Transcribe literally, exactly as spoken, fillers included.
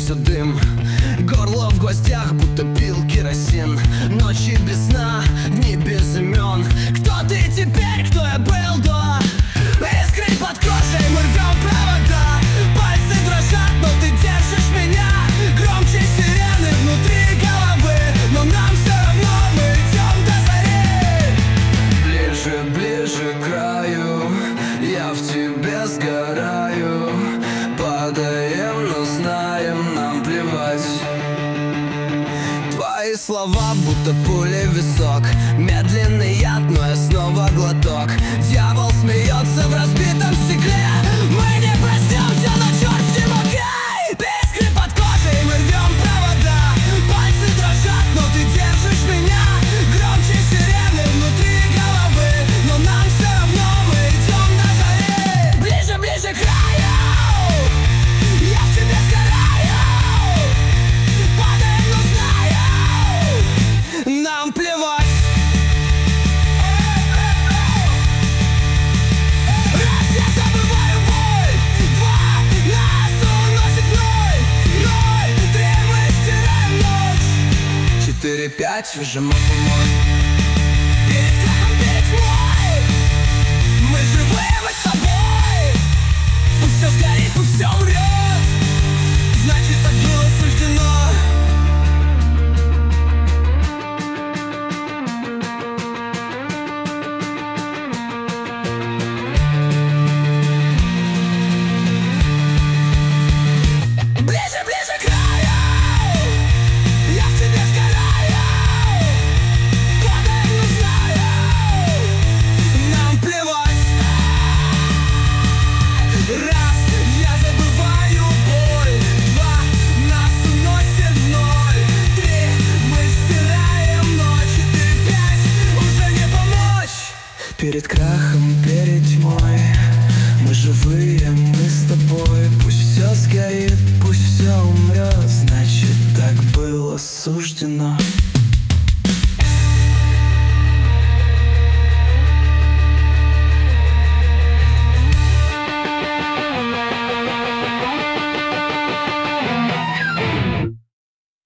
все дым. Горло в гвоздях, будто пил керосин. Ночи без сна, дни без имен. Кто ты теперь, кто я был до? Искры под кожей, мы рвем провода. Пальцы дрожат, но ты держишь меня. Громче сирены внутри головы, но нам все равно, мы идем до зари. Ближе, ближе к краю, я в тебе сгораю. Падаем, но знаем, нам плевать. Твои слова будто пули в висок. Медленный яд, но я снова глоток. Дьявол смеется в разбитом стекле. Мы не проснемся, но черт с ним, окей. Искры под кожей, мы рвем провода. Пальцы дрожат, но ты держишь меня. Громче сирены внутри головы, но нам все равно, мы идем до зари. Ближе, ближе к краю, я в тебе сгораю. Падаем, но знаю, нам плевать. Раз я забываю боль, два нас уносит в ноль. Ноль, три мы стираем ночь. Четыре, пять, выжимаем помой. Перед крахом, перед тьмой мы живые, мы с тобой. Пусть все сгорит, пусть все умрет, значит так было суждено. Ближе, ближе к краю, я в тебе сгораю. Падаем, но знаю, нам плевать. Раз, я забываю боль. Два, нас уносит в ноль. Три, мы стираем ночь. Четыре, пять, уже не помочь. Перед крахом, перед тьмой мы живые, мы с тобой. Пусть все сгорит, пусть все умрет, значит так было суждено.